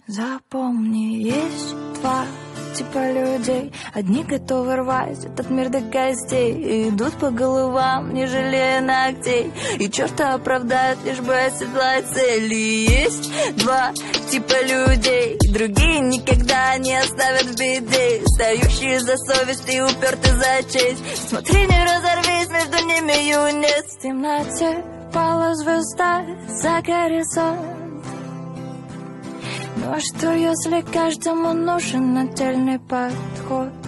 Запомни, есть два типа людей. Одни готовы рвать этот мир до костей и идут по головам, не жалея ногтей, и черта оправдают, лишь бы оседлать цели. Есть два типа людей, другие никогда не оставят в беде, стоящие за совесть и уперты за честь. Смотри, не разорвись, между ними юнец. В темноте пала звезда за горизонт. Ну а что, если каждому нужен отдельный подход?